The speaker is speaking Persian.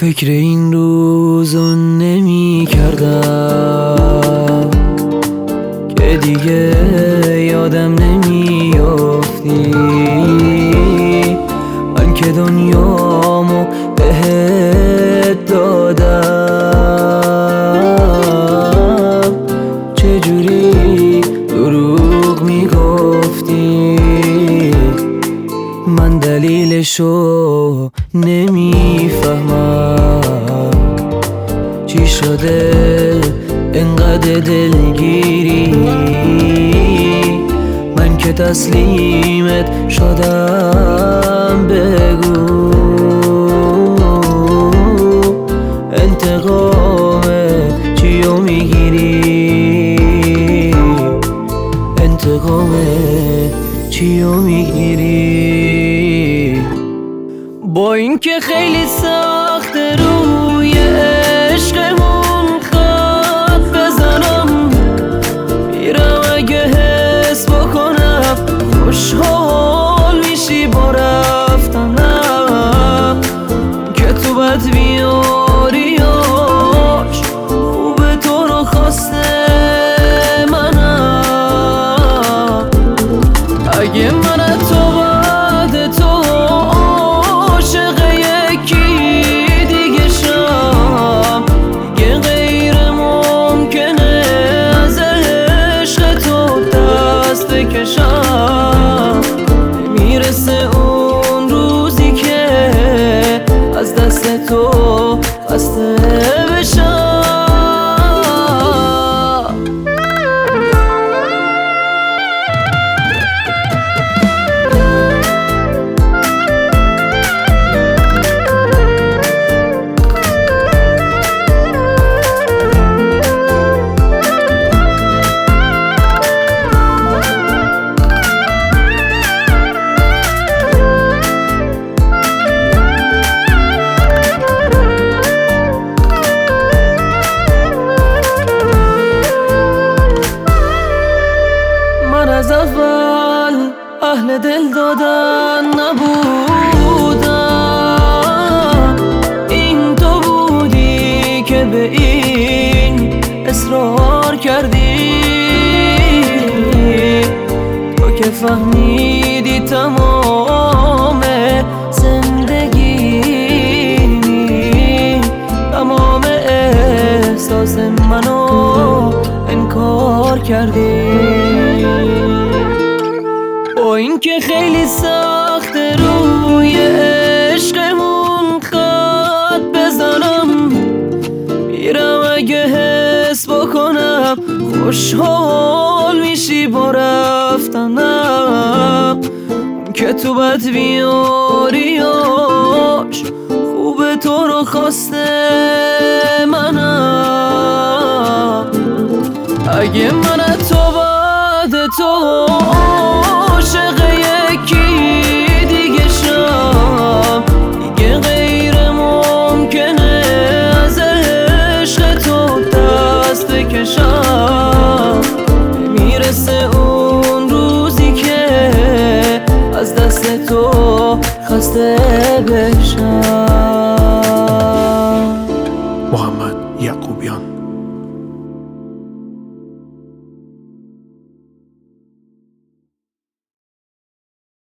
فکر این روزو نمی کردم که دیگه یادم نمیافتی، من که دنیامو بهت دادم. چجوری دروغ میگفتی؟ من دلیلشو نمیفهمم. چی شده انقدر دلگیری؟ من که تسلیمت شدم. بگو انتقام چیو میگیری؟ انتقام چیو میگیری؟ با اینکه خیلی سخت روی عشقمون خط بزنم، میرم اگه حس بکنم خوشحال میشی با رفتنم، که تو بد بیاریاش خوبه تو رو خواسته منم. اگه من تو بعد تو عاشق یکی دیگه شم، دیگه غیر ممکنه از عشق تو دست بکشم. میرسه اون روزی که از دست تو خسته بشم. از اول اهل دل دادن نبودم، این تو بودی که به این اصرار کردی. تو که فهمیدی تمام زندگی، تمام احساس منو انکار کردی. با اینکه خیلی سخت روی عشقمون خط بزنم، میرم اگه حس بکنم خوشحال میشی با رفتنم، که تو بد بیاریاش خوبه تو رو خواسته منم. اگه من تو بعد تو عاشق یکی دیگه شم، دیگه غیر ممکنه از عشق تو دست بکشم. میرسه اون روزی که از دست تو خسته بشم. محمد یعقوبیان.